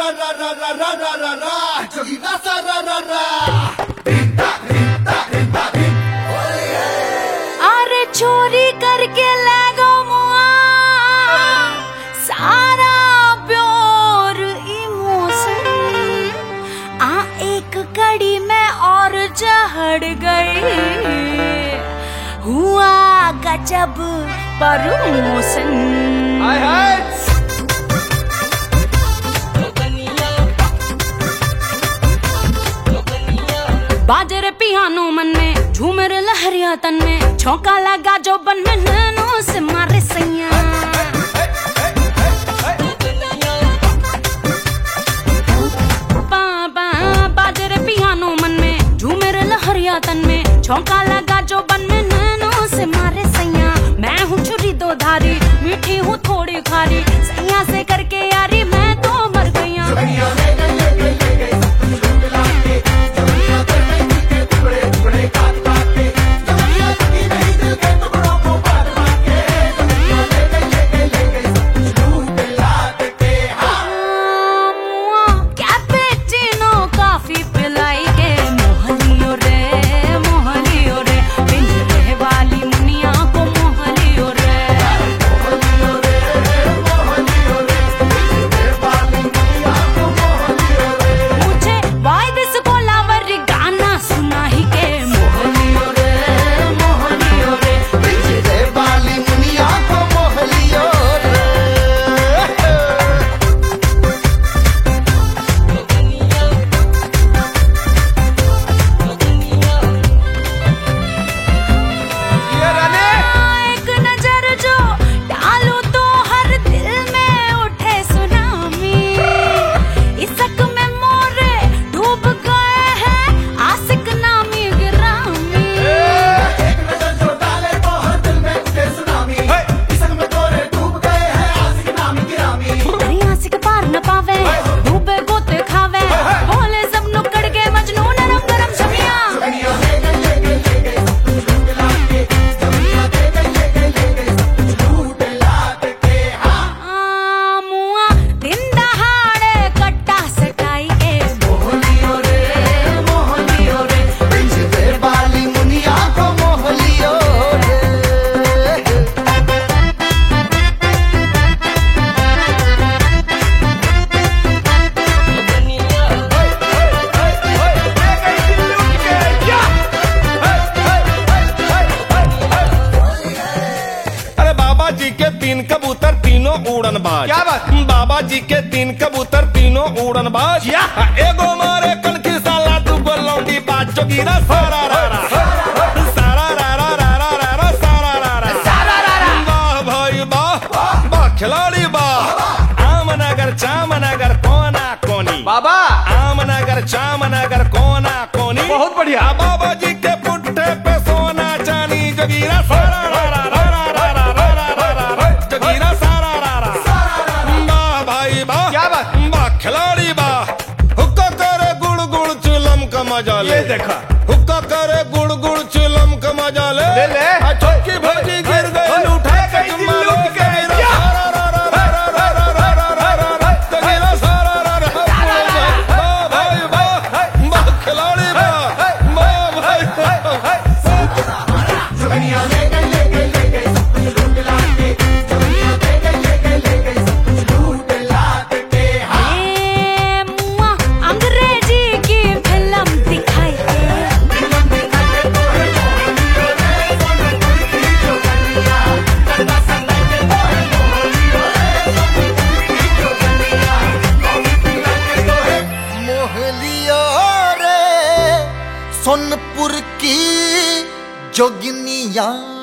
अरे चोरी करके ले गो मुआ सारा प्योर इमोशन। एक कड़ी में और चढ़ गई, हुआ गजब प्रमोशन। बाजरे पियानो मन में, झूमर लहरिया तन में, छौका लगा जो बन में नैनो से मारे सैया। बाजरे पियानो मन में, झूमर लहरिया तन में, छौका लगा जो बन में नैनो से मारे सैया। मैं हूँ छुरी दो धारी, मीठी हूँ थोड़ी खारी, सैया से करके यारी मैं तो मर गईया। तीन कबूतर तीनों उड़न बाज। क्या बात? बाबा जी के तीन कबूतर तीनों उड़न बाज। एगो मारे कनखी साला तू लौंडी बाज जोगीरा सारा रारा सारा रारा रारा रारा सारा रारा सारा रारा। वाह भाई वाह वाह खिलाड़ी वाह। आमनगर चामनगर कोना कोनी बाबा, आमनगर चामनगर कोना कोनी। बहुत बढ़िया। बाबा जी के पुट्ठे पे सोना चांदी जोगीरा सारा रारा खिलाड़ी बा। हुक्का करे गुड़ गुड़ चुलम का मजा ले। ये देखा, हुक्का करे गुड़ गुड़ चुलम का मजा ले। ले ले। चौकी भौजी गिर गई उठा के जुम्मा के खिलाड़ी बा। सोनपुर की जोगिनिया